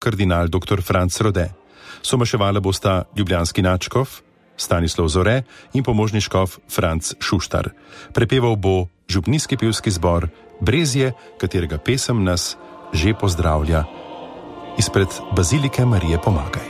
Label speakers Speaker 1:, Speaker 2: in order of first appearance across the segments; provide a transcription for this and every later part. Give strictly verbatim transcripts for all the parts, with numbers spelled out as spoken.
Speaker 1: kardinal doktor Franc Rode. Somaševala bosta ljubljanski nadškof Stanislav Zore in pomožni škof Franc Šuštar. Prepeval bo župnijski pevski zbor Brezje, katerega pesem nas že pozdravlja izpred Bazilike Marije Pomagaj.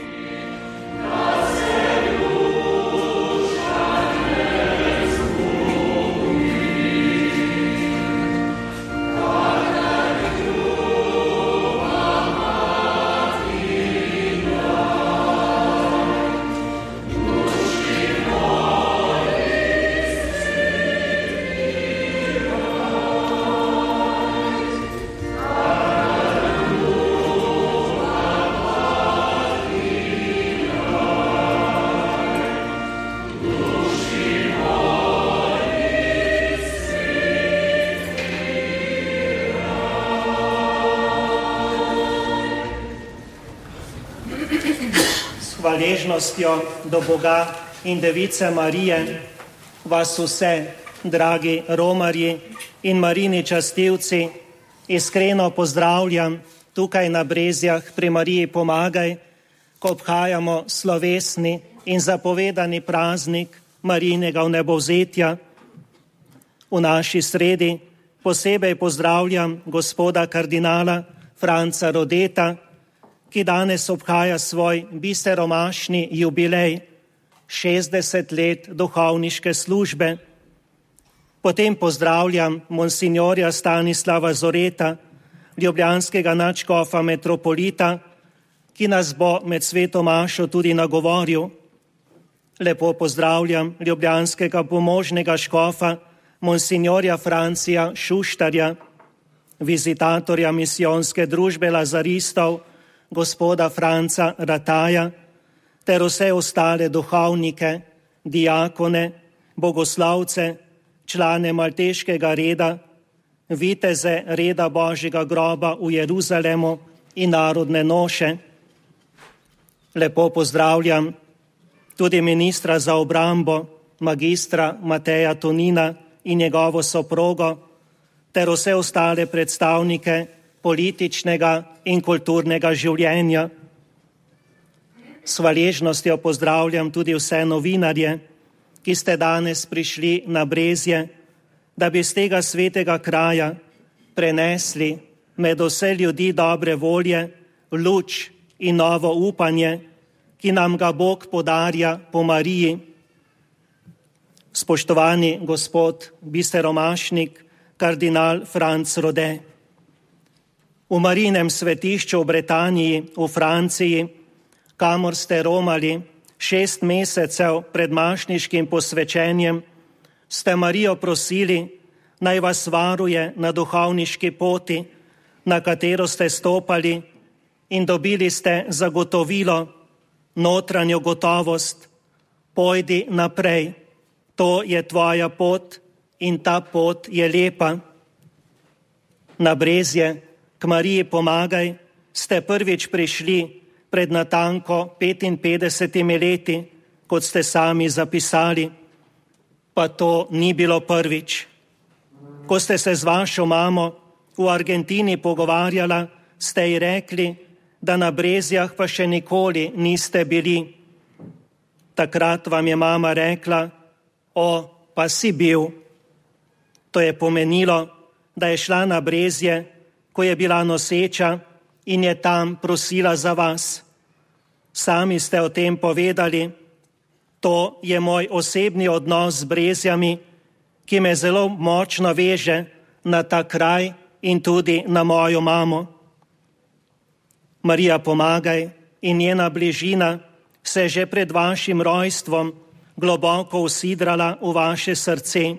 Speaker 2: Hvaležnostjo do Boga in Device Marije vas vse, dragi romarji in Marini častilci, iskreno pozdravljam tukaj na Brezjah pri Mariji Pomagaj, ko obhajamo slovesni in zapovedani praznik Marijinega vnebovzetja. V naši sredi posebej pozdravljam gospoda kardinala Franca Rodeta, ki danes obhaja svoj biseromašni jubilej, šestdeset let duhovniške službe. Potem pozdravljam monsinjorja Stanislava Zoreta, ljubljanskega nadškofa metropolita, ki nas bo med sveto mašo tudi nagovoril. Lepo pozdravljam ljubljanskega pomožnega škofa, monsinjorja Francija Šuštarja, vizitatorja misijonske družbe lazaristov, gospoda Franca Rataja, ter vse ostale duhovnike, diakone, bogoslavce, člane malteškega reda, viteze reda Božjega groba v Jeruzalemu in narodne noše. Lepo pozdravljam tudi ministra za obrambo, magistra Mateja Tonina in njegovo soprogo, ter vse ostale predstavnike političnega in kulturnega življenja. S hvaležnostjo pozdravljam tudi vse novinarje, ki ste danes prišli na Brezje, da bi z tega svetega kraja prenesli med vse ljudi dobre volje, luč in novo upanje, ki nam ga Bog podarja po Mariji. Spoštovani gospod biseromašnik, kardinal Franc Rode, v Marijinem svetišču v Bretaniji, v Franciji, kamor ste romali šest mesecev pred mašniškim posvečenjem, ste Marijo prosili, naj vas varuje na duhovniški poti, na katero ste stopali, in dobili ste zagotovilo, notranjo gotovost: pojdi naprej, to je tvoja pot in ta pot je lepa. Na Brezje k Mariji Pomagaj ste prvič prišli pred natanko petinpetdesetimi leti, kot ste sami zapisali, pa to ni bilo prvič. Ko ste se z vašo mamo v Argentini pogovarjala, ste ji rekli, da na Brezjah pa še nikoli niste bili. Takrat vam je mama rekla: o, pa si bil. To je pomenilo, da je šla na Brezje, ko je bila noseča, in je tam prosila za vas. Sami ste o tem povedali: to je moj osebni odnos z Brezjami, ki me zelo močno veže na ta kraj in tudi na mojo mamo. Marija Pomagaj in njena bližina se že pred vašim rojstvom globoko usidrala v vaše srce.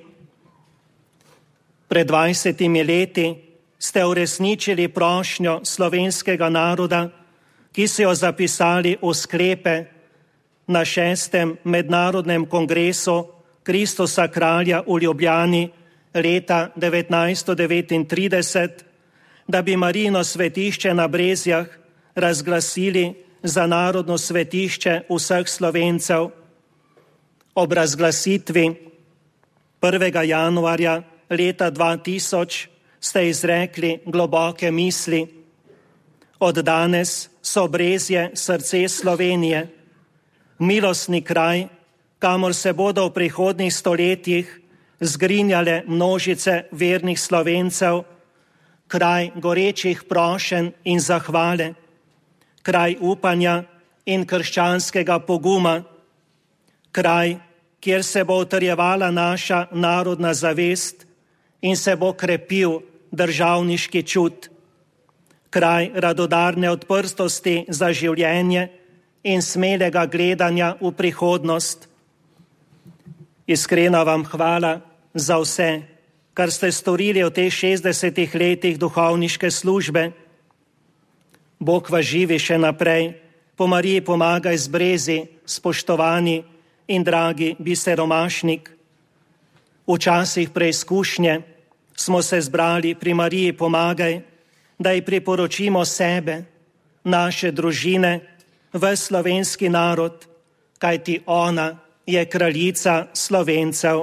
Speaker 2: Pred dvajsetimi leti ste uresničili prošnjo slovenskega naroda, ki so jo zapisali v sklepe na šestem mednarodnem kongresu Kristusa kralja v Ljubljani leta devetnajststo devetintrideset, da bi Marijino svetišče na Brezjah razglasili za narodno svetišče vseh Slovencev. Ob razglasitvi prvega januarja leta dva tisoč ste izrekli globoke misli: Od danes so Brezje srce Slovenije, milostni kraj, kamor se bodo v prihodnjih stoletjih zgrinjale množice vernih Slovencev, kraj gorečih prošenj in zahvale, kraj upanja in krščanskega poguma, kraj, kjer se bo utrjevala naša narodna zavest in se bo krepil državniški čut, kraj radodarne odprtosti za življenje in smelega gledanja v prihodnost. Iskrena vam hvala za vse, kar ste storili v teh šestdesetih letih duhovniške službe. Bog vas živi še naprej, po Mariji pomagaj z Brezi, spoštovani in dragi biser Romašnik. V časih preizkušnje smo se zbrali pri Mariji pomagaj, da ji priporočimo sebe, naše družine, ves slovenski narod, kajti ona je kraljica Slovencev.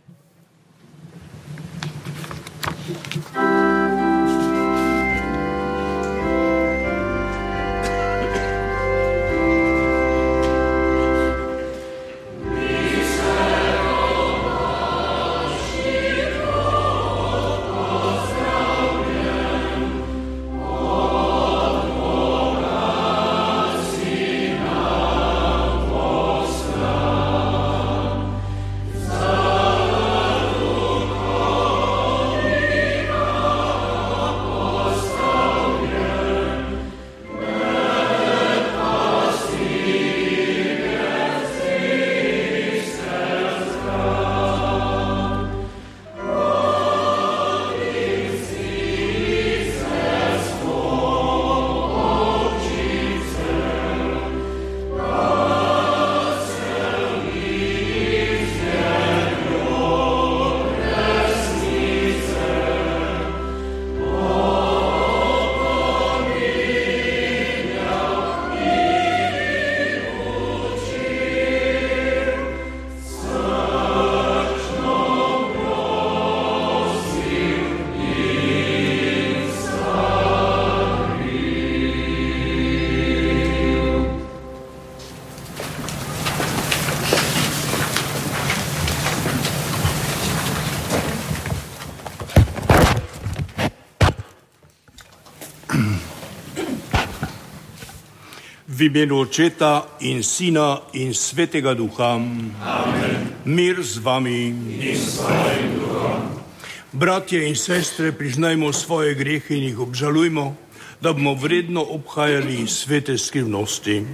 Speaker 3: V imenu Očeta in Sina in Svetega Duha. Amen. Mir z vami. In s tvojim duhom. Bratje in sestre, priznajmo svoje grehe in jih obžalujmo, da bomo vredno obhajali svete skrivnosti.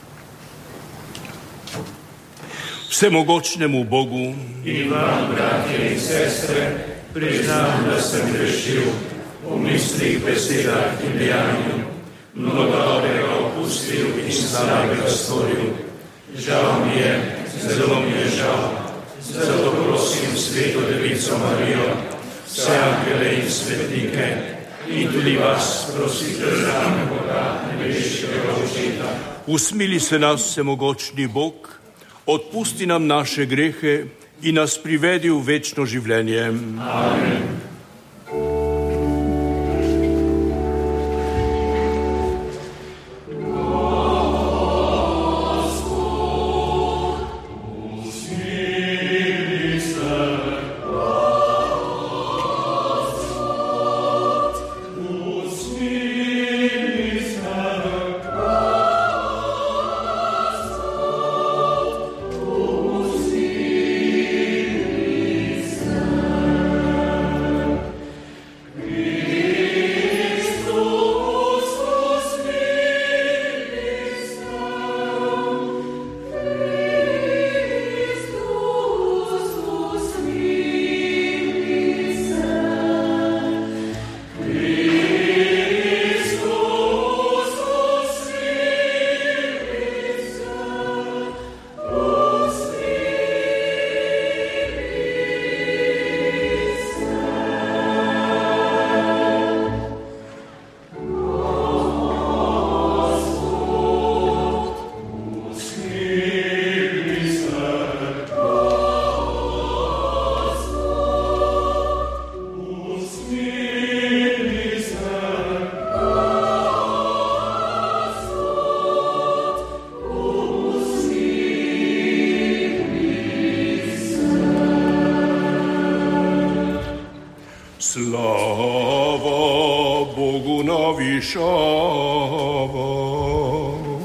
Speaker 3: Vsemogočnemu Bogu
Speaker 4: in vam, bratje in sestre, priznam, da sem grešil v mislih, besedah in dejanju, mnogo dobrega opustil in slabega storil. Žal mi je, zelo mi je žal. Zato prosim Sveto Devico Marijo, vse angele in svetnike in tudi vas prosite za Boga, nebeškega Očeta.
Speaker 3: Usmili se nas, vsemogočni Bog, odpusti nam naše grehe in nas privedi v večno življenje.
Speaker 4: Amen.
Speaker 3: olajšava.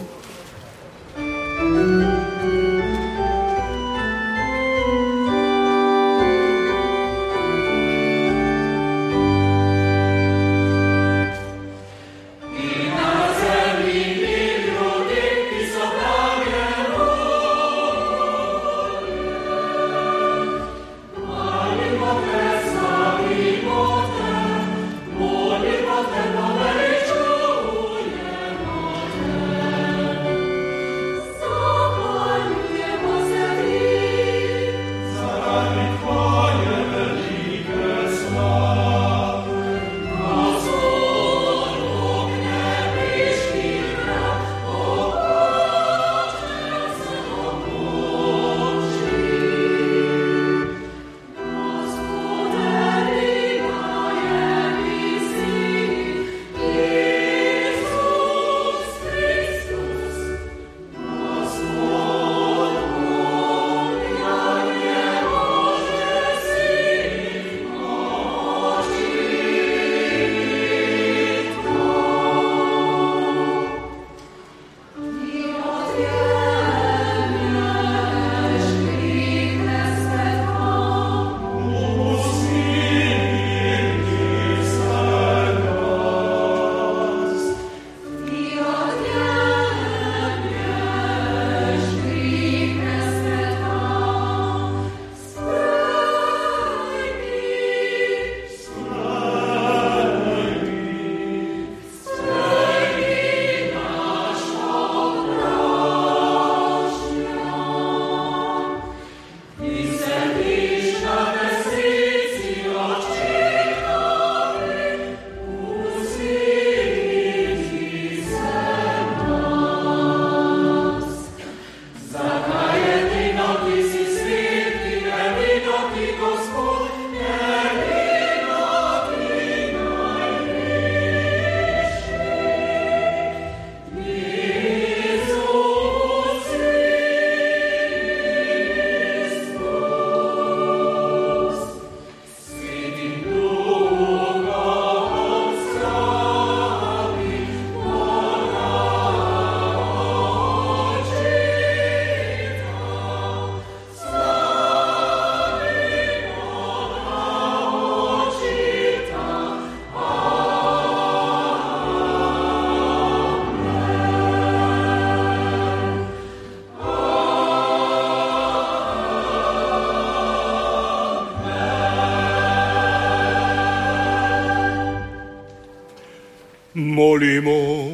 Speaker 3: Molimo,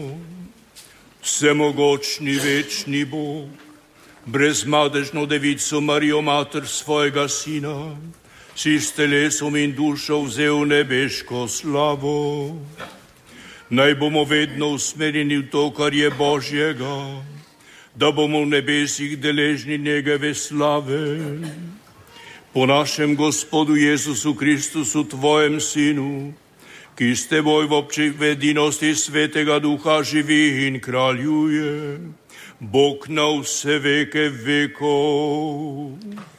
Speaker 3: vsemogočni večni Bog, brezmadežno devico Marijo, mater svojega sina, si s telesom in dušo vzel nebeško slavo. Naj bomo vedno usmerjeni v to, kar je Božjega, da bomo v nebesih deležni njegove slave. Po našem Gospodu Jezusu Kristusu, tvojem Sinu, ki s teboj v obči vedinosti Svetega Duha živi in kraljuje, Bog na vse veke vekov.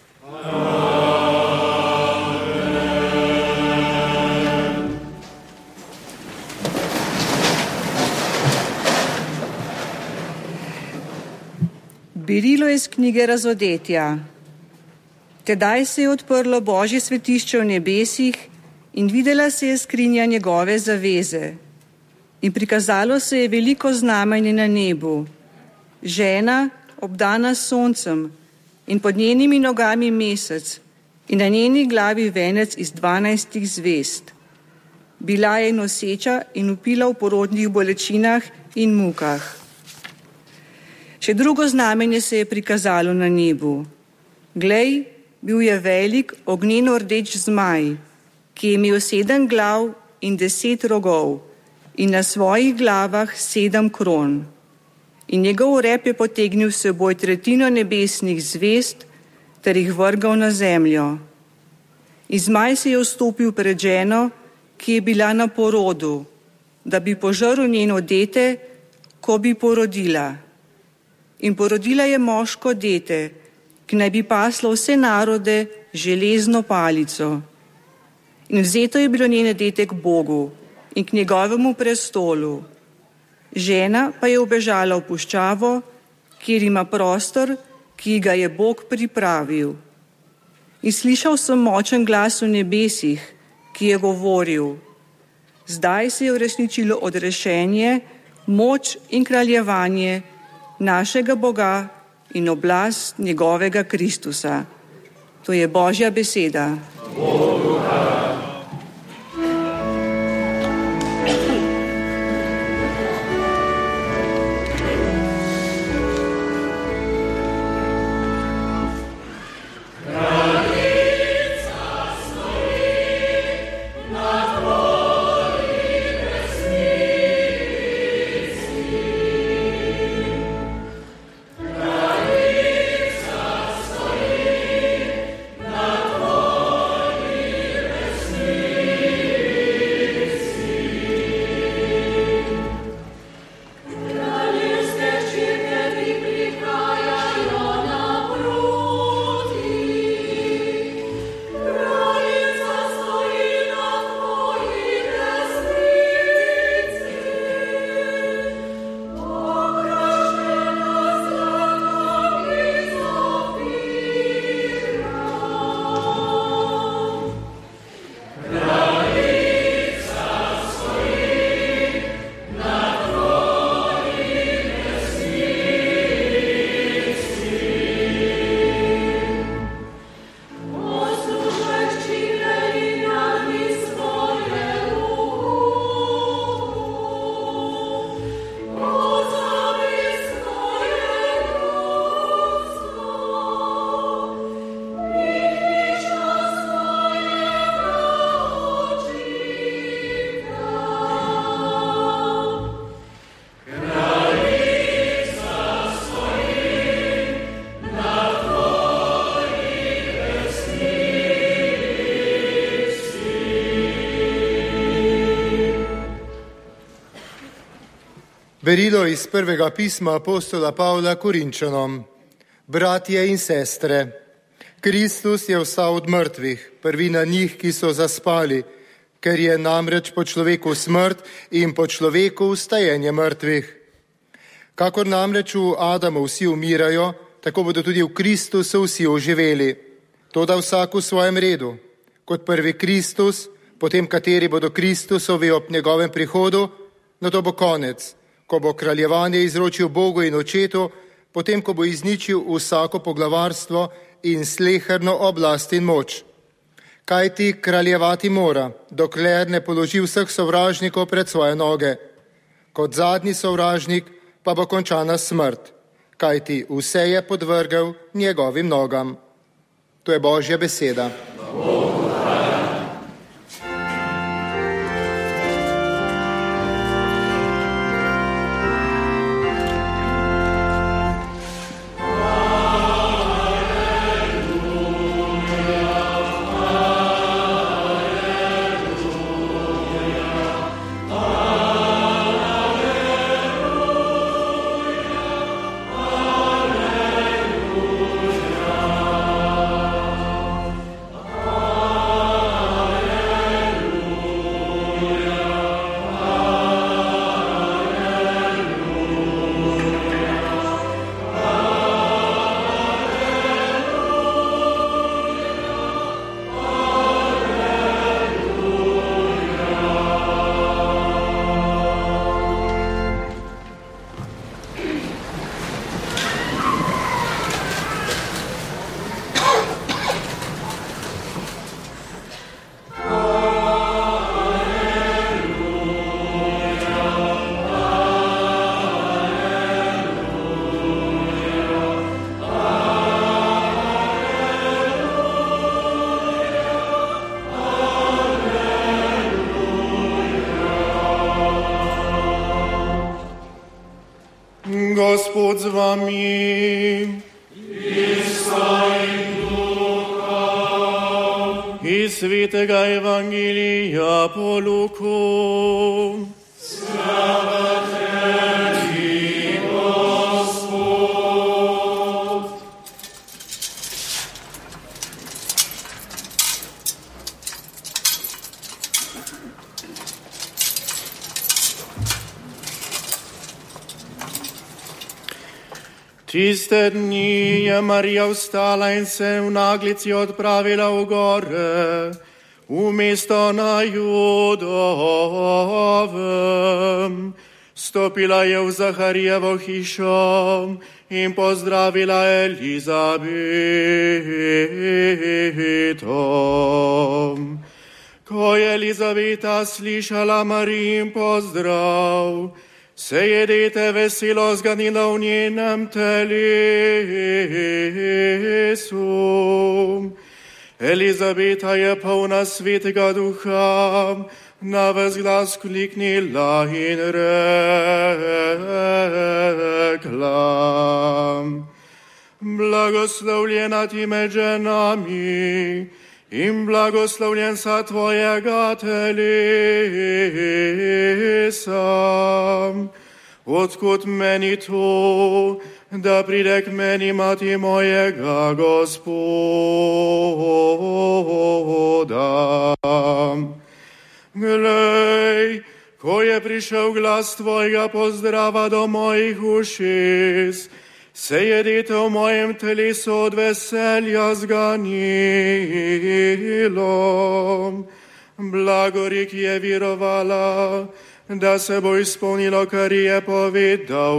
Speaker 3: Amen.
Speaker 5: Berilo iz knjige Razodetja. Tedaj se je odprlo Božje svetišče v nebesih in videla se je skrinja njegove zaveze. In prikazalo se je veliko znamenje na nebu. Žena, obdana s soncem, in pod njenimi nogami mesec, in na njeni glavi venec iz dvanajstih zvezd. Bila je noseča in vpila v porodnih bolečinah in mukah. Še drugo znamenje se je prikazalo na nebu. Glej, bil je velik ognjeno rdeč zmaj, ki je imel sedem glav in deset rogov in na svojih glavah sedem kron. In njegov rep je potegnil s seboj tretjino nebesnih zvezd ter jih vrgal na zemljo. In zmaj se je vstopil pred ženo, ki je bila na porodu, da bi požrl njeno dete, ko bi porodila. In porodila je moško dete, ki naj bi paslo vse narode železno palico. In vzeto je bilo njene dete k Bogu in k njegovemu prestolu žena pa je ubežala v puščavo, kjer ima prostor, ki ga je Bog pripravil. In slišal sem močen glas v nebesih, ki je govoril: zdaj se je uresničilo odrešenje, moč in kraljevanje našega Boga in oblast njegovega Kristusa. To je Božja beseda. Bogu hvala.
Speaker 6: Berilo iz prvega pisma apostola Pavla Korinčanom. Bratje in sestre, Kristus je vstal od mrtvih, prvina njih, ki so zaspali, ker je namreč po človeku smrt in po človeku vstajenje mrtvih. Kakor namreč v Adamu vsi umirajo, tako bodo tudi v Kristusu vsi oživeli. Toda vsak v svojem redu. Kot prvi Kristus, potem kateri bodo Kristusovi ob njegovem prihodu, no to bo konec, ko bo kraljevanje izročil Bogu in Očetu, potem ko bo izničil vsako poglavarstvo in sleherno oblast in moč. Kajti kraljevati mora, dokler ne položi vseh sovražnikov pred svoje noge. Kot zadnji sovražnik pa bo končana smrt, kajti vse je podvrgel njegovim nogam. To je Božja beseda. Bogu hvala.
Speaker 7: Gospod z vami.
Speaker 4: In s tvojim duhom.
Speaker 7: Iz svetega evangelija po Luku.
Speaker 4: Slava tebi, Gospod.
Speaker 7: Tiste dni je Marija vstala in se v naglici odpravila v gore, v mesto na Judovem. Stopila je v Zaharijevo hišo in pozdravila Elizabeto. Ko je Elizabeta slišala Marijin pozdrav, se je dete veselo zganilo v njenem telesu. Elizabeta je polna svetega duha, na ves glas kliknila in rekla: Blagoslovljena ti med ženami in blagoslovljen sa tvojega telesa. Odkud meni to, da pride k meni mati mojega Gospoda? Glej, ko je prišel glas tvojega pozdrava do mojih ušes, se je dete v mojem telesu od veselja zganilo. Blagorik je virovala, da se bo izpolnilo, kar je povedal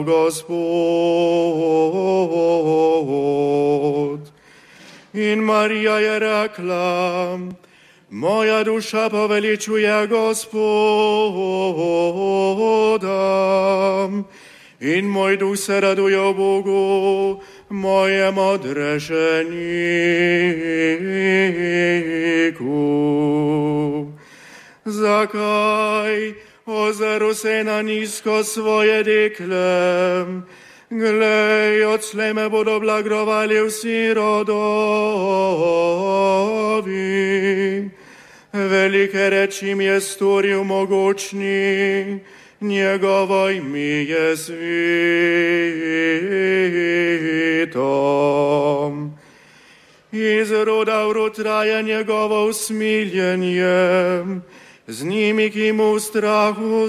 Speaker 7: Gospod. In Marija je rekla: Moja duša poveličuje Gospoda in moj duh se raduje v Bogu, mojem odrešeniku. Zakaj ozeru se na nizko svoje dekle? Glej, odslej me bodo blagrovali vsi rodovi. Velike reči mi je storil mogočni, njegovo ime je sveto. Iz roda v rod traja njegovo usmiljenje, z njimi, ki mu v strahu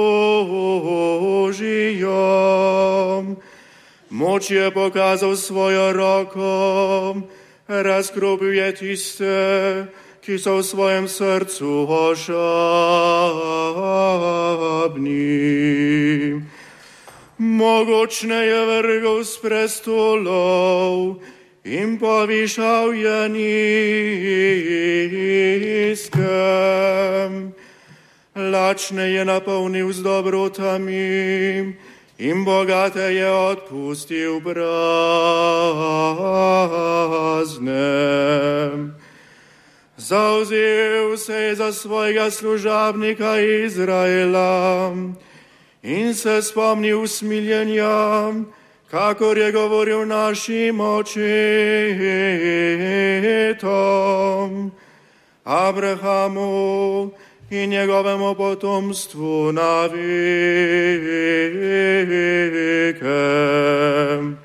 Speaker 7: služijo. Moč je pokazal svojo roko, razkropil je tiste, ki so v svojem srcu ošabni. Mogočne je vrgel s prestolov in povišal je nizke. Lačne je napolnil z dobrotami in bogate je odpustil prazne. Zavzel se je za svojega služabnika Izraela in se spomnil usmiljenja, kakor je govoril našim očetom, Abrahamu in njegovemu potomstvu na veke.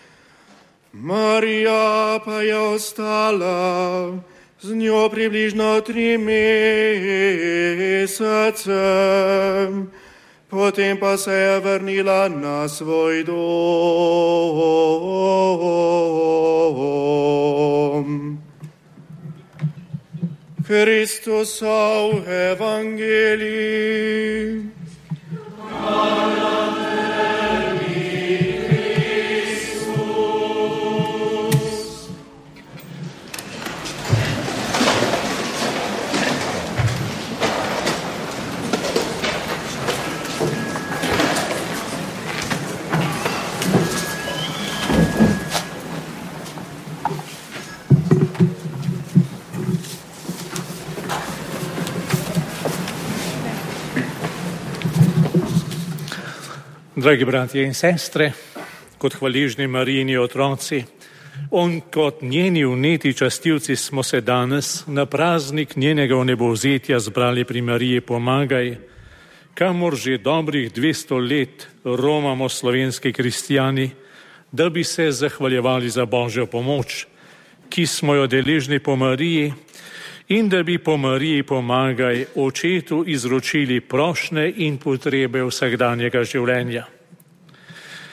Speaker 7: Marija pa je ostala z njo približno tri mesece, potem pa se je vrnila na svoj dom. Kristusov evangelij.
Speaker 8: Dragi bratje in sestre, kot hvaležni Marijini otroci, on kot njeni vneti častilci smo se danes na praznik njenega vnebovzetja zbrali pri Mariji Pomagaj, kamor že dobrih dvesto let romamo slovenski kristjani, da bi se zahvaljevali za Božjo pomoč, ki smo jo deležni po Mariji, in da bi po Mariji Pomagaj očetu izročili prošnje in potrebe vsakdanjega življenja.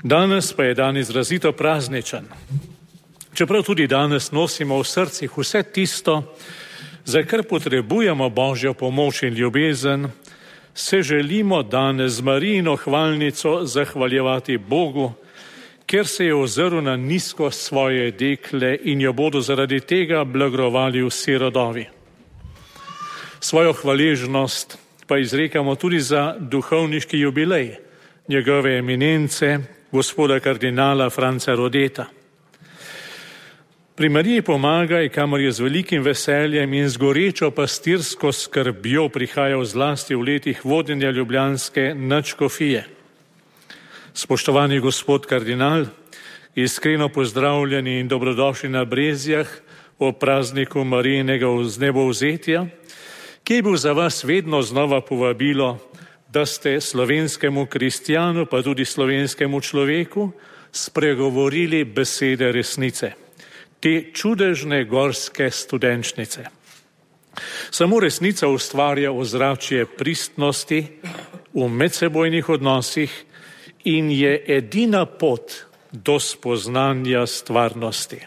Speaker 8: Danes pa je dan izrazito prazničen. Čeprav tudi danes nosimo v srcih vse tisto, za kar potrebujemo Božjo pomoč in ljubezen, se želimo danes z Marijino hvalnico zahvaljevati Bogu, ker se je ozrl na nizko svoje dekle in jo bodo zaradi tega blagrovali vsi rodovi. Svojo hvaležnost pa izrekamo tudi za duhovniški jubilej njegove eminence, gospoda kardinala Franca Rodeta. Pri Mariji Pomagaj, kamor je z velikim veseljem in z gorečo pastirsko skrbjo prihajal zlasti v letih vodenja ljubljanske nadškofije. Spoštovani gospod kardinal, iskreno pozdravljeni in dobrodošli na Brezjah ob prazniku Marijinega vznebovzetja, ki je bil za vas vedno znova povabilo, da ste slovenskemu kristjanu, pa tudi slovenskemu človeku, spregovorili besede resnice, te čudežne gorske studenčnice. Samo resnica ustvarja ozračje pristnosti v medsebojnih odnosih in je edina pot do spoznanja stvarnosti.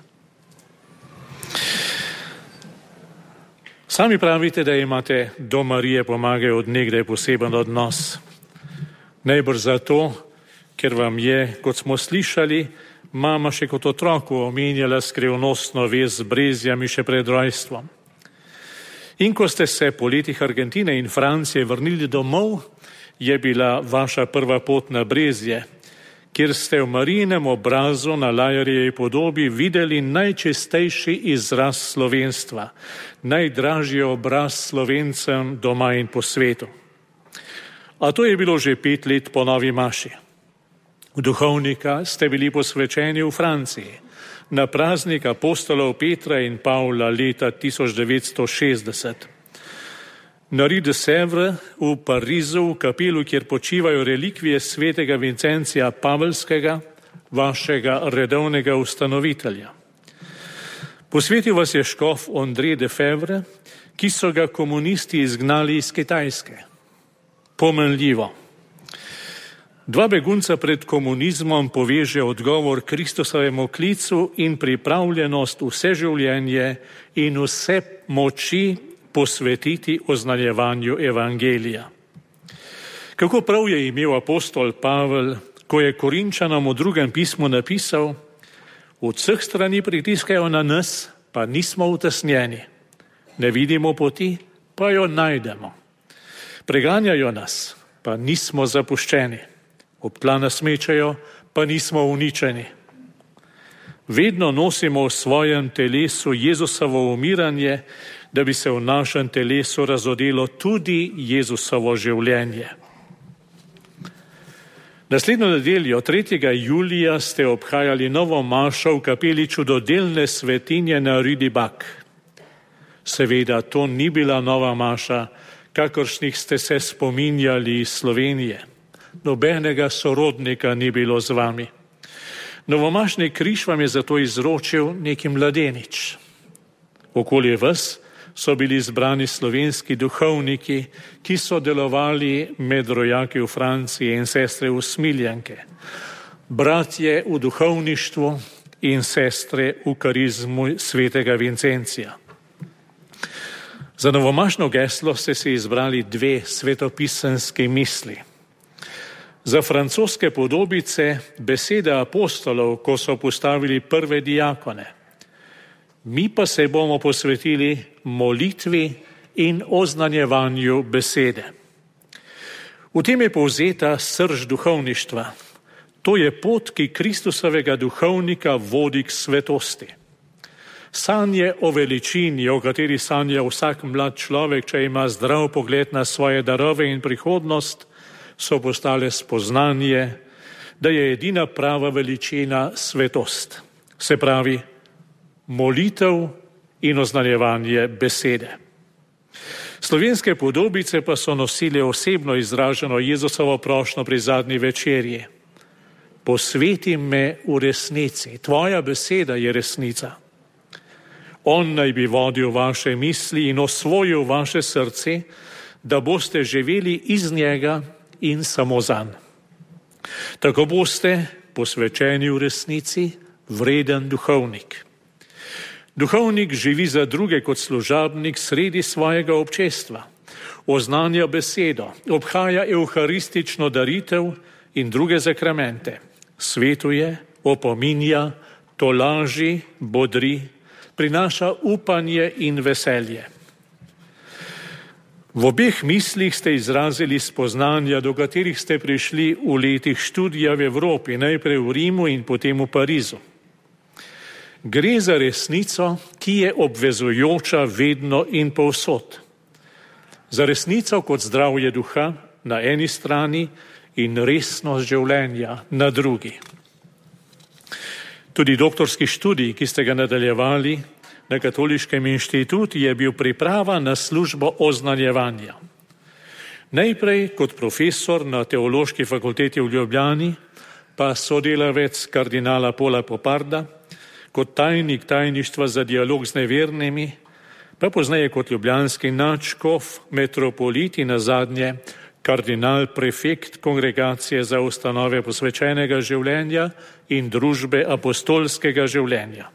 Speaker 8: Sami pravite, da imate do Marije Pomagaj od nekdaj poseben odnos. Najbrž zato, ker vam je, kot smo slišali, mama še kot otroku omenjala skrivnostno vez z Brezjami še pred rojstvom. In ko ste se po letih Argentine in Francije vrnili domov, je bila vaša prva pot na Brezje, kjer ste v Marijinem obrazu na Lajarjevi podobi videli najčistejši izraz slovenstva, najdražji obraz Slovencem doma in po svetu. A to je bilo že pet let po novi maši. V duhovnika ste bili posvečeni v Franciji, na praznik apostolov Petra in Pavla leta tisoč devetsto šestdeset. Na Rue de Sèvres v Parizu, v kapelu, kjer počivajo relikvije svetega Vincencija Pavelskega, vašega redovnega ustanovitelja. Posvetil vas je škof André de Fevre, ki so ga komunisti izgnali iz Kitajske. Pomenljivo. Dva begunca pred komunizmom poveže odgovor Kristusovemu klicu in pripravljenost vse življenje in vse moči posvetiti oznanjevanju evangelija. Kako prav je imel apostol Pavel, ko je Korinčanom v drugem pismu napisal: od vseh strani pritiskajo na nas, pa nismo utesnjeni. Ne vidimo poti, pa jo najdemo. Preganjajo nas, pa nismo zapuščeni. Ob tla nas mečejo, pa nismo uničeni. Vedno nosimo v svojem telesu Jezusovo umiranje, da bi se v našem telesu razodelo tudi Jezusovo življenje. Naslednjo nedeljo, tretjega julija, ste obhajali novo mašo v kapeli čudodelne svetinje na Rue du Bac. Seveda, to ni bila nova maša, kakršnih ste se spominjali iz Slovenije. Nobenega sorodnika ni bilo z vami. Novomašni križ vam je zato izročil neki mladenič. Okoli vas so bili zbrani slovenski duhovniki, ki so delovali med rojaki v Franciji in sestre usmiljenke, bratje v duhovništvu in sestre v karizmu svetega Vincencija. Za novomašno geslo ste si izbrali dve svetopisanski misli. Za francoske podobice besede apostolov, ko so postavili prve diakone. Mi pa se bomo posvetili molitvi in oznanjevanju besede. V tem je povzeta srž duhovništva. To je pot, ki Kristusovega duhovnika vodi k svetosti. Sanje o veličini, o kateri sanja vsak mlad človek, če ima zdrav pogled na svoje darove in prihodnost, so postale spoznanje, da je edina prava veličina svetost. Se pravi, molitev in oznanjevanje besede. Slovenske podobice pa so nosile osebno izraženo Jezusovo prošnjo pri zadnji večerji. Posveti me v resnici, tvoja beseda je resnica. On naj bi vodil vaše misli in osvojil vaše srce, da boste živeli iz njega in samo zanj. Tako boste, posvečeni v resnici, vreden duhovnik. Duhovnik živi za druge kot služabnik sredi svojega občestva, oznanja besedo, obhaja evharistično daritev in druge zakramente, svetuje, opominja, tolaži, bodri, prinaša upanje in veselje. V obeh mislih ste izrazili spoznanja, do katerih ste prišli v letih študija v Evropi, najprej v Rimu in potem v Parizu. Gre za resnico, ki je obvezujoča vedno in povsod. Za resnico kot zdravje duha na eni strani in resnost življenja na drugi. Tudi doktorski študij, ki ste ga nadaljevali na Katoliškem inštitutu, je bil priprava na službo oznanjevanja. Najprej kot profesor na Teološki fakulteti v Ljubljani, pa sodelavec kardinala Pola Poparda, kot tajnik tajništva za dialog z nevernimi, pa pozneje kot ljubljanski nadškof, metropolit in nazadnje kardinal prefekt Kongregacije za ustanove posvečenega življenja in družbe apostolskega življenja.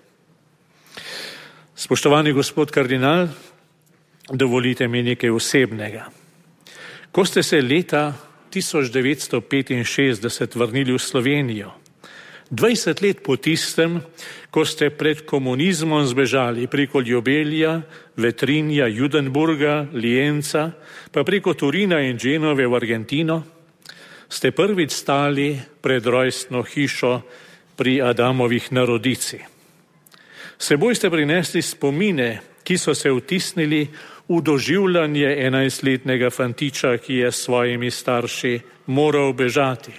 Speaker 8: Spoštovani gospod kardinal, dovolite mi nekaj osebnega. Ko ste se leta tisoč devetsto petinšestdeset vrnili v Slovenijo, dvajset let po tistem, ko ste pred komunizmom zbežali preko Ljubelja, Vetrinja, Judenburga, Lienca, pa preko Turina in Genove v Argentino, ste prvič stali pred rojstno hišo pri Adamovih na Rodici. Seboj ste prinesli spomine, ki so se vtisnili v doživljanje enajstletnega fantiča, ki je s svojimi starši moral bežati.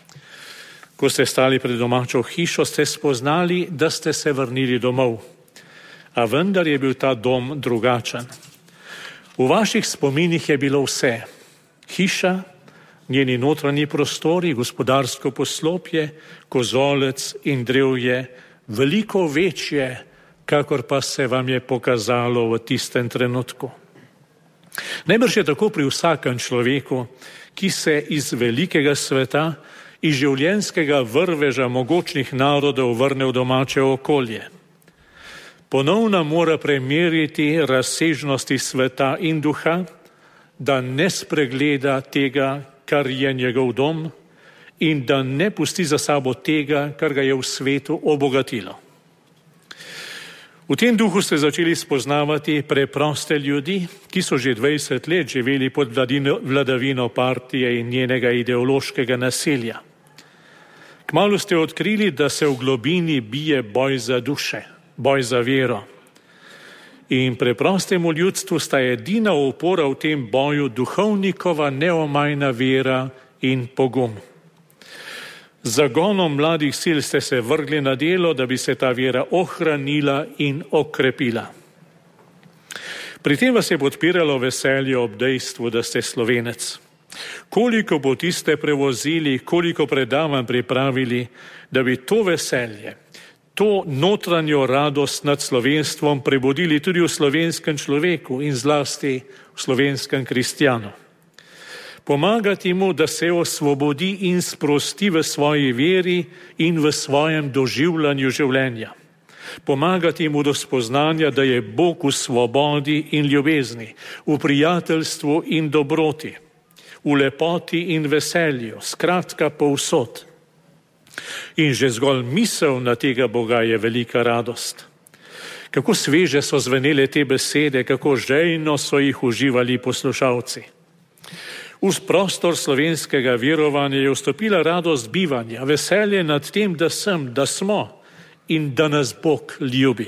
Speaker 8: Ko ste stali pred domačo hišo, ste spoznali, da ste se vrnili domov. A vendar je bil ta dom drugačen. V vaših spominih je bilo vse. Hiša, njeni notranji prostori, gospodarsko poslopje, kozolec in drevje, veliko večje, kakor pa se vam je pokazalo v tistem trenutku. Najbrž je tako pri vsakem človeku, ki se iz velikega sveta, iz življenjskega vrveža mogočnih narodov vrne v domače okolje. Ponovno mora premeriti razsežnosti sveta in duha, da ne spregleda tega, kar je njegov dom, in da ne pusti za sabo tega, kar ga je v svetu obogatilo. V tem duhu ste začeli spoznavati preproste ljudi, ki so že dvajset let živeli pod vladino, vladavino partije in njenega ideološkega nasilja. Kmalu ste odkrili, da se v globini bije boj za duše, boj za vero. In preprostemu ljudstvu sta edina opora v tem boju duhovnikova neomajna vera in pogum. Z zagonom mladih sil ste se vrgli na delo, da bi se ta vera ohranila in okrepila. Pri tem vas je podpiralo veselje ob dejstvu, da ste Slovenec. Koliko poti ste prevozili, koliko predavanj pripravili, da bi to veselje, to notranjo radost nad slovenstvom prebudili tudi v slovenskem človeku in zlasti v slovenskem kristjanu. Pomagati mu, da se osvobodi in sprosti v svoji veri in v svojem doživljanju življenja. Pomagati mu do spoznanja, da je Bog v svobodi in ljubezni, v prijateljstvu in dobroti, v lepoti in veselju, skratka povsod. In že zgolj misel na tega Boga je velika radost. Kako sveže so zvenele te besede, kako žejno so jih uživali poslušalci. V prostor slovenskega verovanja je vstopila radost bivanja, veselje nad tem, da sem, da smo in da nas Bog ljubi.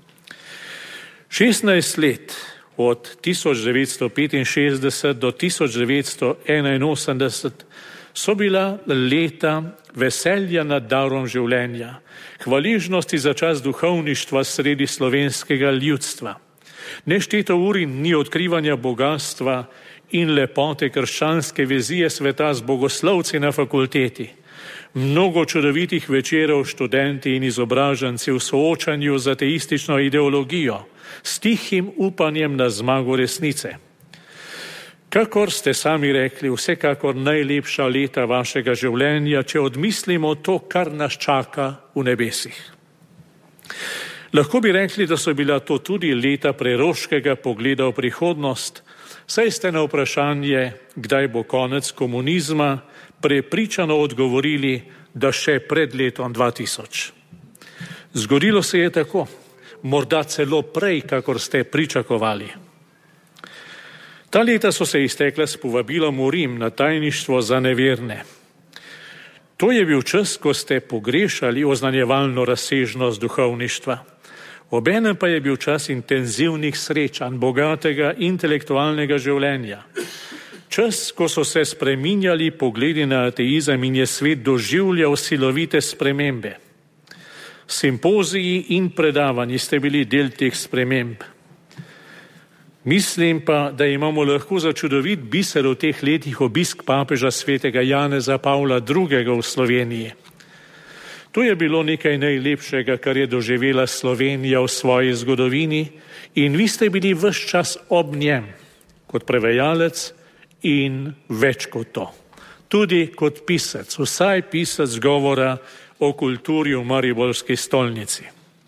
Speaker 8: šestnajst let od tisoč devetsto petinšestdeset do tisoč devetsto enainosemdeset so bila leta veselja nad darom življenja, hvaležnosti za čas duhovništva sredi slovenskega ljudstva. Nešteto uri ni odkrivanja bogatstva in lepote krščanske vizije sveta z bogoslovci na fakulteti. Mnogo čudovitih večerov študenti in izobraženci v soočanju z ateistično ideologijo, s tihim upanjem na zmago resnice. Kakor ste sami rekli, vsekakor najlepša leta vašega življenja, če odmislimo to, kar nas čaka v nebesih. Lahko bi rekli, da so bila to tudi leta preroškega pogleda v prihodnost, saj ste na vprašanje, kdaj bo konec komunizma, prepričano odgovorili, da še pred letom dva tisoč. Zgodilo se je tako, morda celo prej, kakor ste pričakovali. Ta leta so se iztekla s povabilom v Rim na tajništvo za neverne. To je bil čas, ko ste pogrešali oznanjevalno razsežnost duhovništva. Obenem pa je bil čas intenzivnih srečanj, bogatega intelektualnega življenja. Čas, ko so se spreminjali pogledi na ateizem in je svet doživljal silovite spremembe. Simpoziji in predavanji ste bili del teh sprememb. Mislim pa, da imamo lahko za čudovit biser v teh letih obisk papeža svetega Janeza Pavla drugega v Sloveniji. To je bilo nekaj najlepšega, kar je doživela Slovenija v svoji zgodovini in vi ste bili ves čas ob njem, kot prevajalec in več kot to. Tudi kot pisec, vsaj pisec govora o kulturi v mariborski stolnici.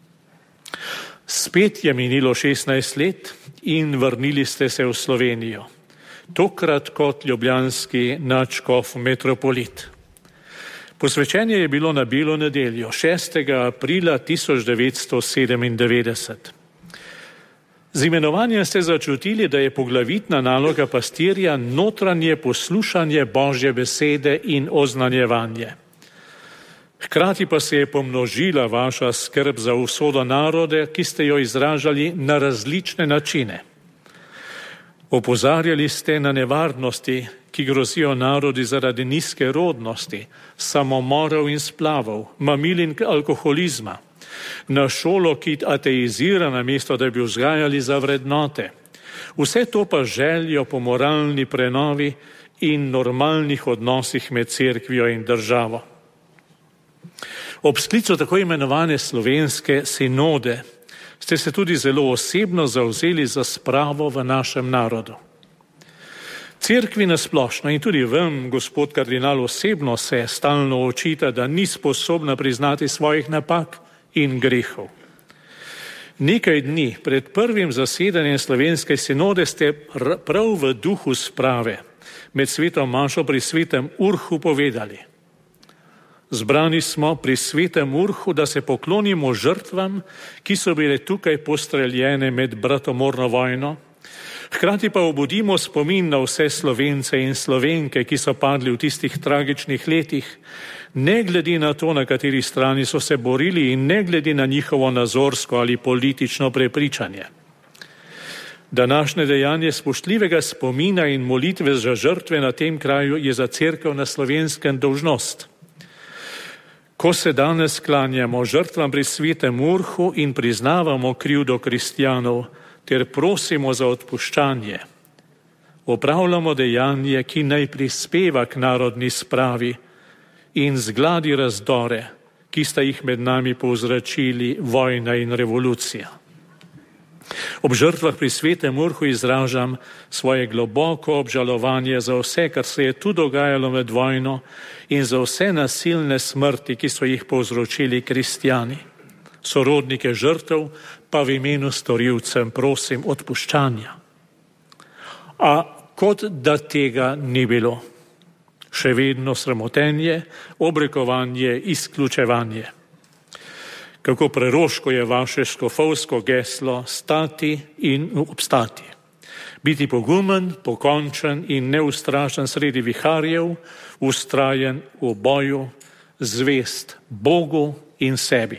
Speaker 8: Spet je minilo šestnajst let in vrnili ste se v Slovenijo, tokrat kot ljubljanski nadškof metropolit. Posvečenje je bilo na Belo nedeljo, šestega aprila tisoč devetsto sedemindevetdeset. Z imenovanjem ste začutili, da je poglavitna naloga pastirja notranje poslušanje Božje besede in oznanjevanje. Hkrati pa se je pomnožila vaša skrb za usodo narode, ki ste jo izražali na različne načine. Opozarjali ste na nevarnosti, ki grozijo narodi zaradi nizke rodnosti, samomorov in splavov, mamil in alkoholizma, na šolo, ki ateizira namesto, da bi vzgajali za vrednote. Vse to pa željo po moralni prenovi in normalnih odnosih med cerkvijo in državo. Ob sklicu tako imenovane slovenske sinode ste se tudi zelo osebno zavzeli za spravo v našem narodu. Cerkvi nasplošno in tudi vam, gospod kardinal, osebno se stalno očita, da ni sposobna priznati svojih napak in grehov. Nekaj dni pred prvim zasedanjem slovenske sinode ste prav v duhu sprave med svetom mašo pri svetem Urhu povedali: Zbrani smo pri svetem Urhu, da se poklonimo žrtvam, ki so bile tukaj postreljene med bratomorno vojno, hkrati pa obudimo spomin na vse Slovence in Slovenke, ki so padli v tistih tragičnih letih, ne glede na to, na kateri strani so se borili in ne glede na njihovo nazorsko ali politično prepričanje. Današnje dejanje spoštljivega spomina in molitve za žrtve na tem kraju je za cerkev na Slovenskem dolžnost. Ko se danes klanjamo žrtvam pri svetem Urhu in priznavamo krivdo kristjanov ter prosimo za odpuščanje, opravljamo dejanje, ki naj prispeva k narodni spravi in zgladi razdore, ki sta jih med nami povzročili vojna in revolucija. Ob žrtvah pri svetem Urhu izražam svoje globoko obžalovanje za vse, kar se je tu dogajalo med vojno in za vse nasilne smrti, ki so jih povzročili kristjani. Sorodnike žrtev pa v imenu storilcem prosim odpuščanja. A kot da tega ni bilo. Še vedno sramotenje, obrekovanje, izključevanje. Kako preroško je vaše škofovsko geslo stati in obstati. Biti pogumen, pokončen in neustrašen sredi viharjev, ustrajen v boju, zvest Bogu in sebi.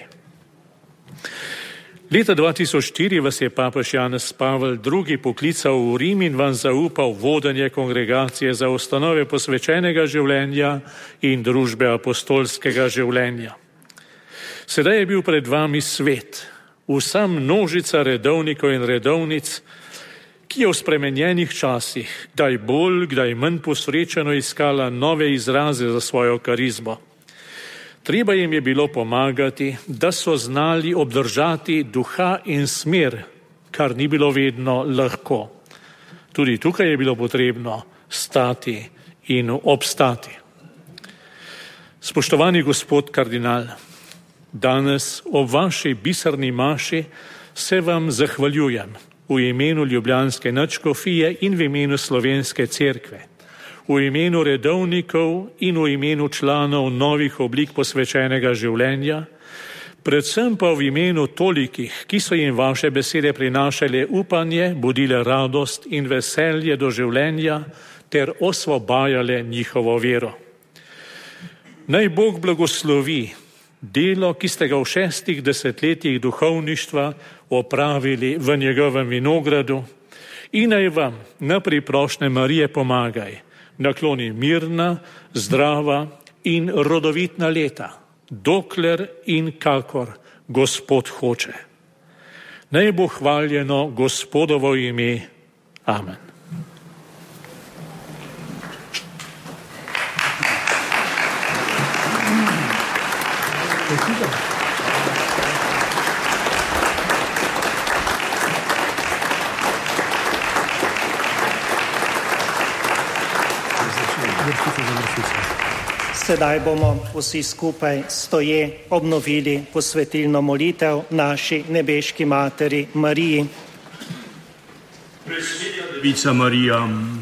Speaker 8: Leta dva tisoč štiri vas je papež Janez Pavel drugi poklical v Rim in vam zaupal vodenje kongregacije za ustanove posvečenega življenja in družbe apostolskega življenja. Sedaj je bil pred vami svet, vsa množica redovnikov in redovnic, ki je v spremenjenih časih, kdaj bolj, kdaj manj posrečeno iskala nove izraze za svojo karizmo. Treba jim je bilo pomagati, da so znali obdržati duha in smer, kar ni bilo vedno lahko. Tudi tukaj je bilo potrebno stati in obstati. Spoštovani gospod kardinal, danes ob vaši biserni maši se vam zahvaljujem v imenu ljubljanske nadškofije in v imenu Slovenske cerkve, v imenu redovnikov in v imenu članov novih oblik posvečenega življenja, predvsem pa v imenu tolikih, ki so jim vaše besede prinašale upanje, budile radost in veselje do življenja ter osvobajale njihovo vero. Naj Bog blagoslovi delo, ki ste ga v šestih desetletjih duhovništva opravili v njegovem vinogradu, in naj vam na priprošnje Marije pomagaj, nakloni mirna, zdrava in rodovitna leta, dokler in kakor Gospod hoče. Naj bo hvaljeno Gospodovo ime. Amen.
Speaker 2: Sedaj bomo vsi skupaj stoje obnovili posvetilno molitev naši nebeški materi Mariji.
Speaker 3: Presveta Devica Marija,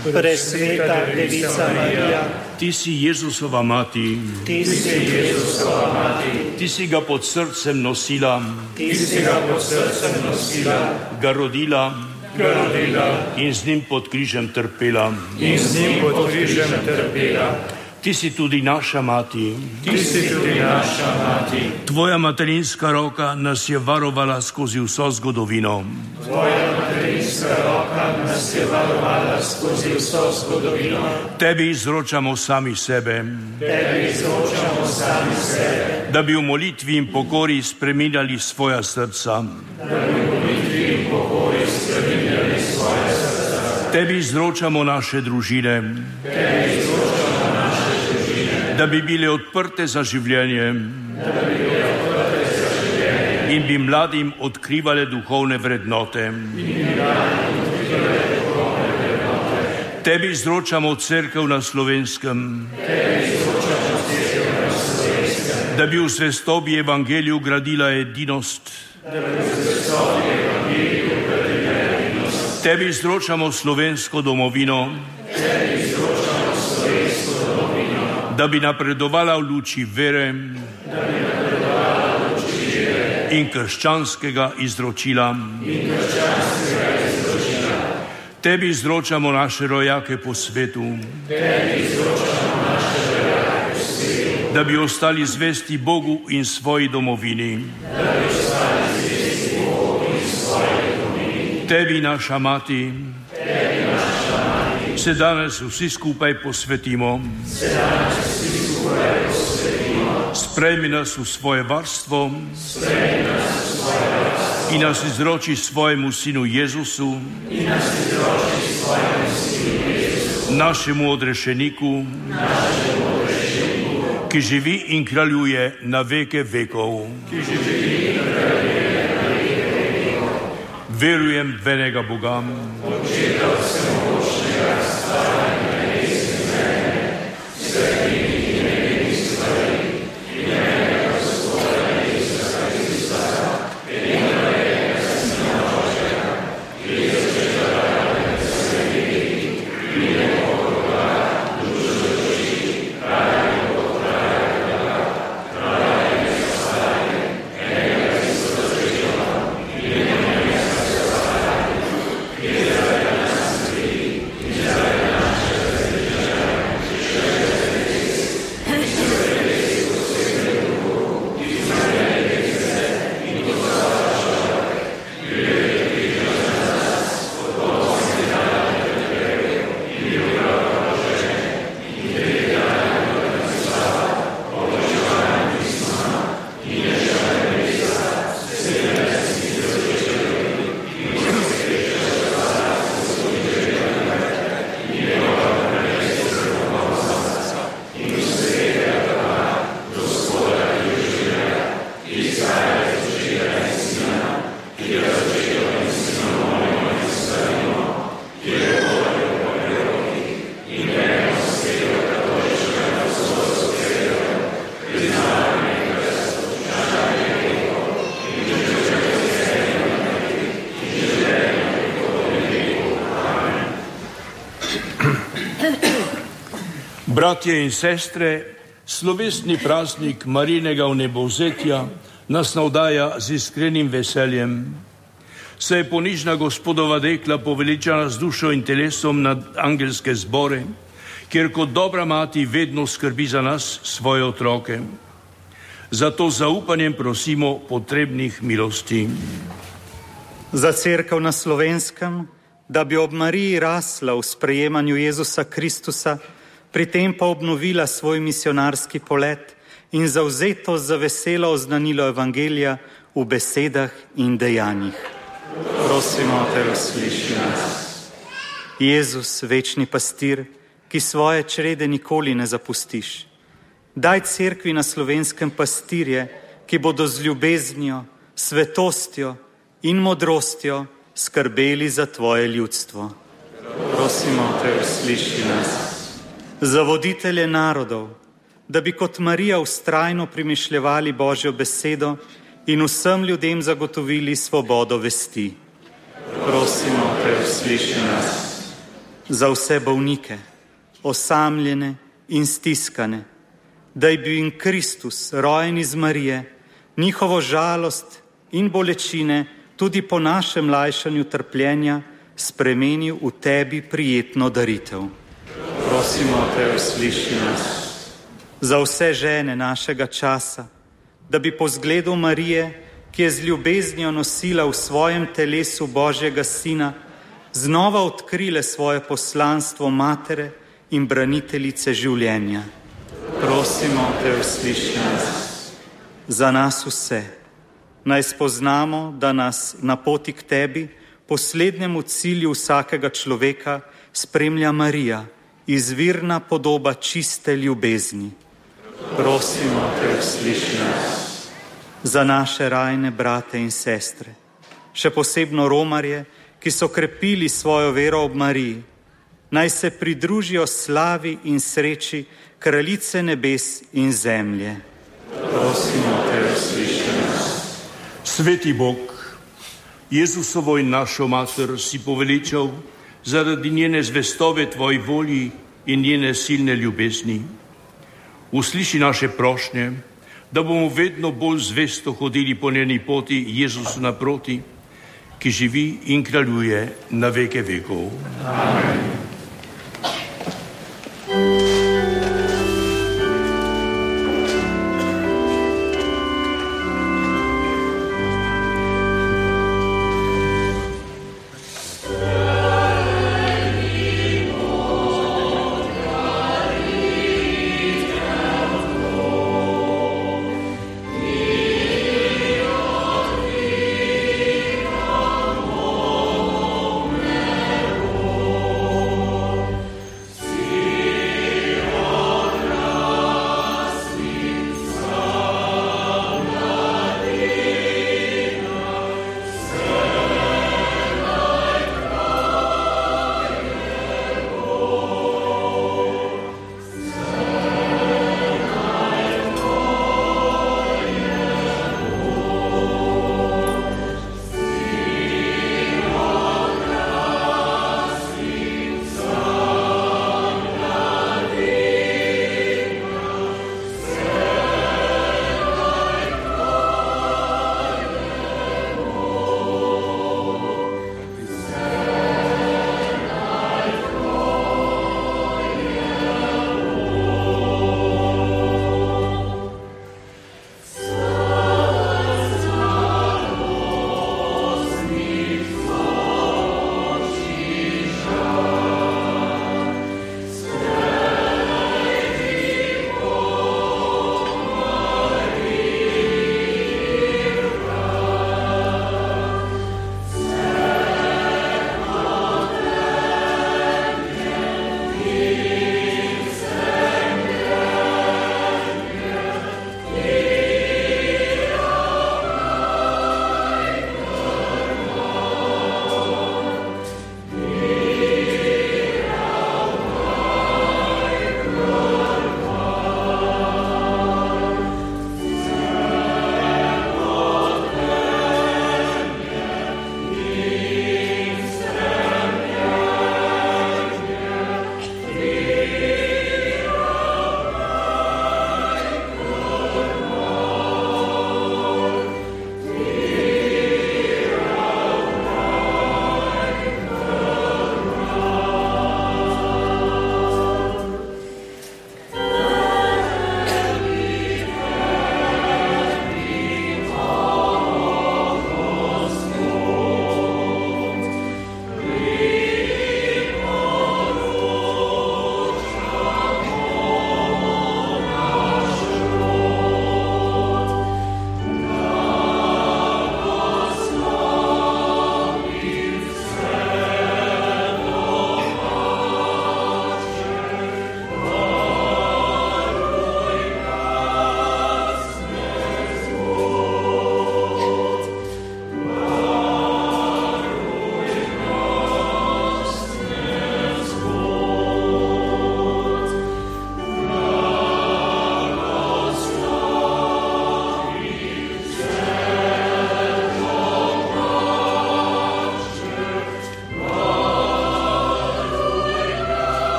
Speaker 2: Presveta Devica Marija,
Speaker 3: ti si Jezusova mati,
Speaker 2: ti si Jezusova mati,
Speaker 3: ti si ga pod srcem nosila,
Speaker 2: ti si ga pod srcem nosila,
Speaker 3: ga rodila,
Speaker 2: ga rodila
Speaker 3: in z njim pod križem trpela.
Speaker 2: in z njim pod križem trpela.
Speaker 3: Ti si tudi naša mati,
Speaker 2: Ti si tudi naša mati,
Speaker 3: tvoja materinska roka nas je varovala skozi vso zgodovino.
Speaker 2: tvoja materinska roka nas je varovala skozi vso zgodovino.
Speaker 3: Tebi izročamo sami sebe,
Speaker 2: Tebi izročamo sami sebe,
Speaker 3: da bi v molitvi in pokori spreminjali svoja srca.
Speaker 2: da bi v molitvi in pokori spreminjali svoje srca.
Speaker 3: Tebi izročamo naše družine,
Speaker 2: Tebi izročamo naše družine,
Speaker 3: da bi bile odprte za življenje
Speaker 2: da bi bile odprte za življenje
Speaker 3: in bi mladim odkrivale duhovne vrednote.
Speaker 2: in bi mladim odkrivale duhovne vrednote.
Speaker 3: Tebi izročamo cerkev na Slovenskem,
Speaker 2: Tebi izročamo cerkev na Slovenskem,
Speaker 3: da bi v zvestobi evangeliju gradila edinost.
Speaker 2: da bi v zvestobi evangeliju gradila edinost.
Speaker 3: Tebi izročamo slovensko domovino,
Speaker 2: Tebi izročamo slovensko domovino,
Speaker 3: da bi napredovala v luči vere
Speaker 2: da bi napredovala v luči vere
Speaker 3: in krščanskega izročila.
Speaker 2: in krščanskega izročila.
Speaker 3: Tebi izročamo naše rojake po svetu,
Speaker 2: Tebi izročamo naše rojake po svetu,
Speaker 3: da bi ostali zvesti Bogu in svoji domovini.
Speaker 2: da bi ostali zvesti Bogu in svoji domovini.
Speaker 3: Tebi, naša mati,
Speaker 2: Tebi naša mati,
Speaker 3: se danes vsi skupaj posvetimo.
Speaker 2: se danes vsi skupaj posvetimo.
Speaker 3: Sprejmi nas v svoje varstvo
Speaker 2: Sprejmi nas v svoje varstvo
Speaker 3: in nas izroči svojemu sinu Jezusu,
Speaker 2: in nas izroči svojemu sinu Jezusu,
Speaker 3: našemu odrešeniku,
Speaker 2: našemu odrešeniku,
Speaker 3: ki živi in kraljuje na veke vekov.
Speaker 2: ki živi in kraljuje na veke vekov.
Speaker 3: Verujem v enega Boga,
Speaker 2: Očeta vsemogočnega, stvaranja nebes in zemlje, svetih in nebenih stvari, in enega Gospoda Jezusa Kristusa, edinega Sina Božjega, ki je začela rajati svetih, in je Boga, dušo duši, krajega Boga, krajega, krajega stvari, enega Kristusa Kristusa, in enega stvari, ki je zaradi nas kriv, in zaradi našega zgrešenja,
Speaker 3: Bratje in sestre, slovesni praznik Marijinega vnebovzetja nas navdaja z iskrenim veseljem. Se je ponižna Gospodova dekla poveličala z dušo in telesom nad angelske zbore, kjer kot dobra mati vedno skrbi za nas, svoje otroke. Zato z zaupanjem prosimo potrebnih milosti.
Speaker 9: Za cerkev na Slovenskem, da bi ob Mariji rasla v sprejemanju Jezusa Kristusa, pri tem pa obnovila svoj misionarski polet in zavzetost za veselo oznanilo Evangelija v besedah in dejanjih. Prosimo te, usliši nas. Jezus, večni pastir, ki svoje črede nikoli ne zapustiš. Daj cerkvi na Slovenskem pastirje, ki bodo z ljubeznijo, svetostjo in modrostjo skrbeli za tvoje ljudstvo. Prosimo te, usliši nas. Za voditelje narodov, da bi kot Marija vztrajno premišljevali Božjo besedo in vsem ljudem zagotovili svobodo vesti. Prosimo te, usliši nas. Za vse bolnike, osamljene in stiskane, da bi jim Kristus, rojen iz Marije, njihovo žalost in bolečine tudi po našem lajšanju trpljenja spremenil v tebi prijetno daritev. Prosimo te, usliši nas. Za vse žene našega časa, da bi po zgledu Marije, ki je z ljubeznijo nosila v svojem telesu Božjega Sina, znova odkrile svoje poslanstvo matere in braniteljice življenja. Prosimo te, usliši nas. Za nas vse, naj spoznamo, da nas na poti k tebi, poslednjemu cilju vsakega človeka, spremlja Marija, izvirna podoba čiste ljubezni. Prosimo te, usliši nas. Za naše rajne brate in sestre, še posebno romarje, ki so krepili svojo vero ob Mariji, naj se pridružijo slavi in sreči kraljice nebes in zemlje. Prosimo te, usliši nas.
Speaker 3: Sveti Bog, Jezusovo in našo mater si poveličal zaradi njene zvestove tvoji volji in njene silne ljubezni. Usliši naše prošnje, da bomo vedno bolj zvesto hodili po njeni poti Jezusu naproti, ki živi in kraljuje na veke vekov. Amen.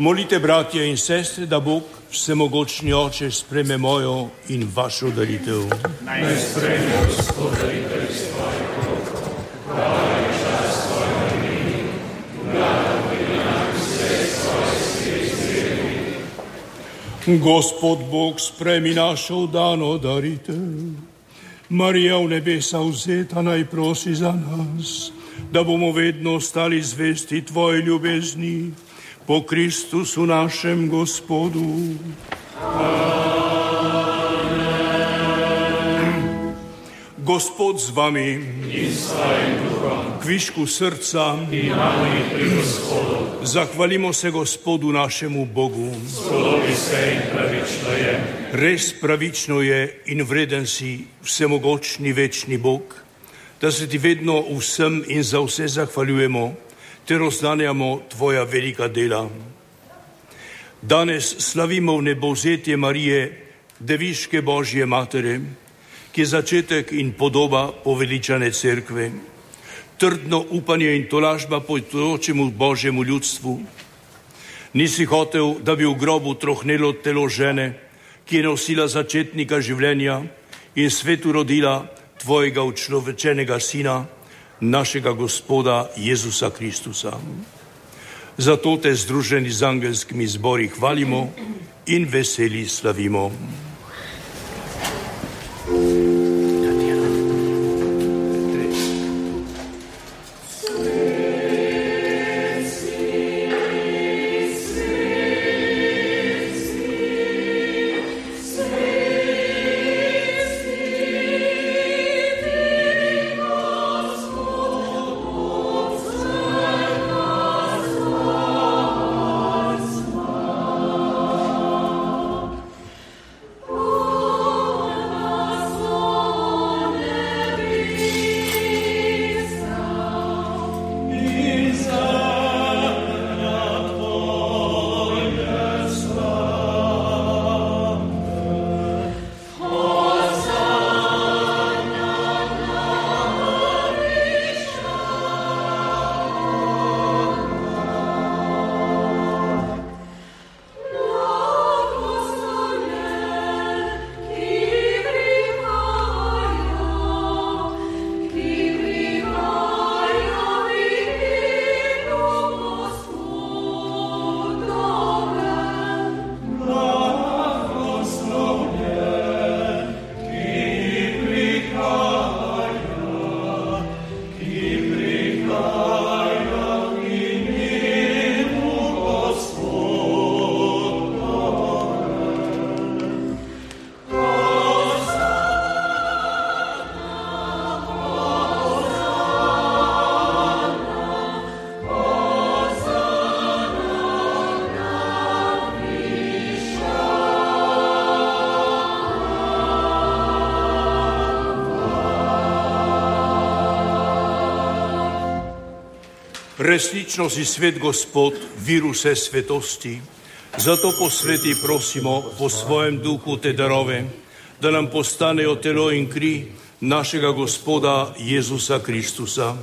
Speaker 3: Molite, bratje in sestre, da Bog, vsemogočni Oče, sprejme mojo in vašo daritev.
Speaker 4: Naj sprejme Gospod daritev iz tvojih rok, hvala in čast tvojemu imenu, blago in enak sredstvo iz
Speaker 3: Gospod Bog, sprejmi našo dano daritev. Marija v nebesa vzeta, naj prosi za nas, da bomo vedno ostali zvesti tvoji ljubezni, po Kristusu našem Gospodu. Amen. Gospod z vami
Speaker 4: in s tvojim duhom,
Speaker 3: kvišku srca
Speaker 4: imamo jih pri Gospodu.
Speaker 3: Zahvalimo se Gospodu našemu Bogu.
Speaker 4: Spodobi se in pravično je.
Speaker 3: Res pravično je in vreden si, vsemogočni večni Bog, da se ti vedno vsem in za vse zahvaljujemo ter oznanjamo tvoja velika dela. Danes slavimo v nebovzetje Marije, deviške Božje matere, ki je začetek in podoba poveličane cerkve, trdno upanje in tolažba potujočemu Božjemu ljudstvu. Nisi hotel, da bi v grobu trohnelo telo žene, ki je nosila začetnika življenja in svetu rodila tvojega učlovečenega sina, našega Gospoda Jezusa Kristusa. Zato te združeni z angelskimi zbori hvalimo in veseli slavimo. Resnično si svet Gospod, vir vse svetosti, zato posveti prosimo po svojem duhu te darove, da nam postanejo telo in kri našega Gospoda Jezusa Kristusa.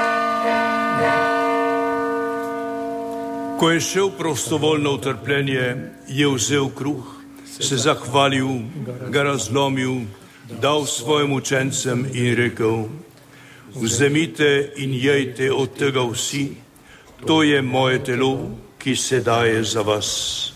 Speaker 3: Ko je šel prostovoljno v trpljenje, je vzel kruh, se zahvalil, ga razlomil, dal svojim učencem in rekel: vzemite in jejte od tega vsi, to je moje telo, ki se daje za vas.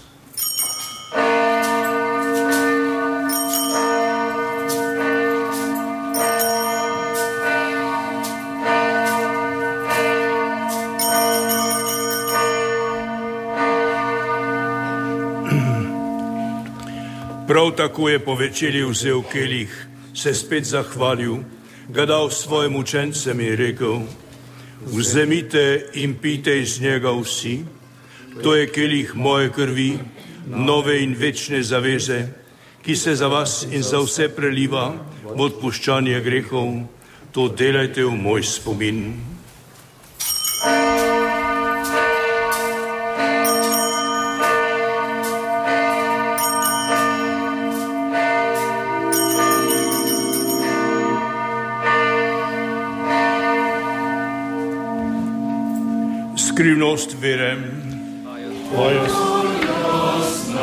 Speaker 3: Prav tako je po večerji vzel kelih, se spet zahvalil, ga dal svojim učencem in rekel: vzemite in pijte iz njega vsi, to je kelih moje krvi, nove in večne zaveze, ki se za vas in za vse preliva v odpuščanje grehov, to delajte v moj spomin. Skrivnost vere. Tvoje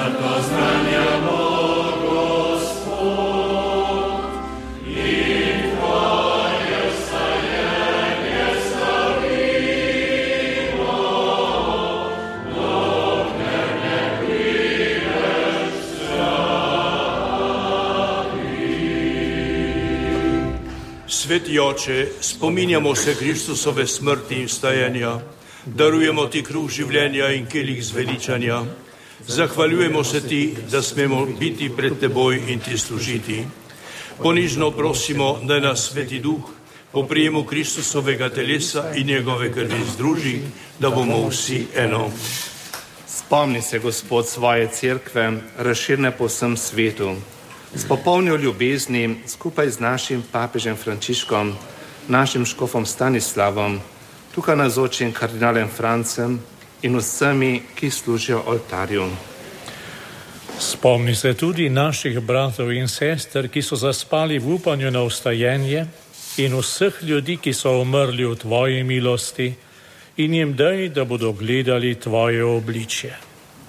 Speaker 3: Sveti Oče, spominjamo se Kristusove smrti in vstajenja, darujemo ti kruh življenja in kelih zveličanja. Zahvaljujemo se ti, da smemo biti pred teboj in ti služiti. Ponižno prosimo, da nas Sveti Duh po prijemu Kristusovega telesa in njegove krvi združi, da bomo vsi eno.
Speaker 10: Spomni se, Gospod, svoje cerkve, razširne po vsem svetu. S popolnjo ljubezni skupaj z našim papežem Frančiškom, našim škofom Stanislavom, tukaj navzočim kardinalem Francem in vsemi, ki služijo oltarju.
Speaker 8: Spomni se tudi naših bratov in sester, ki so zaspali v upanju na vstajenje, in vseh ljudi, ki so umrli v tvoji milosti, in jim daj, da bodo gledali tvoje obličje.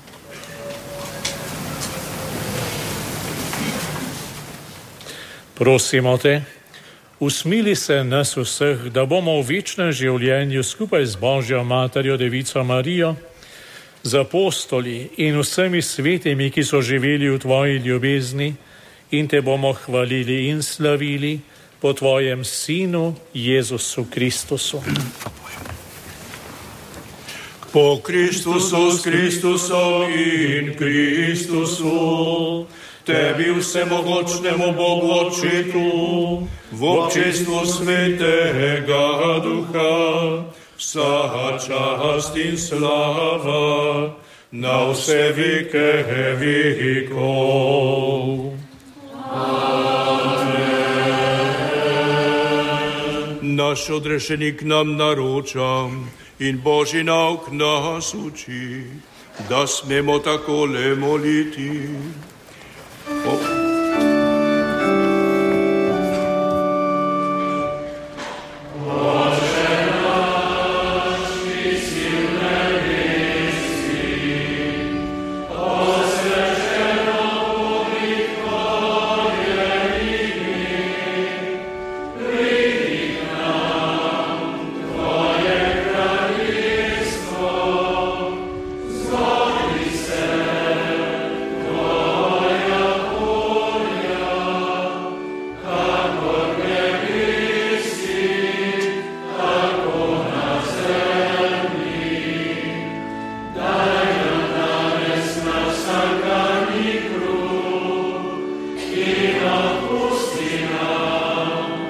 Speaker 8: Prosimo te, usmili se nas vseh, da bomo v večnem življenju skupaj z Božjo Materjo Devico Marijo, z apostoli in vsemi svetimi, ki so živeli v tvoji ljubezni, in te bomo hvalili in slavili po tvojem Sinu Jezusu Kristusu.
Speaker 3: Po Kristusu, s Kristusom in Kristusu, tebi vsemogočnemu Bogu Očetu, v občestvu Svetega Duha, vsa čast in slava na vse veke vekov. Amen. Naš odrešenik nam naroča in Božji nauk nas uči, da smemo takole moliti.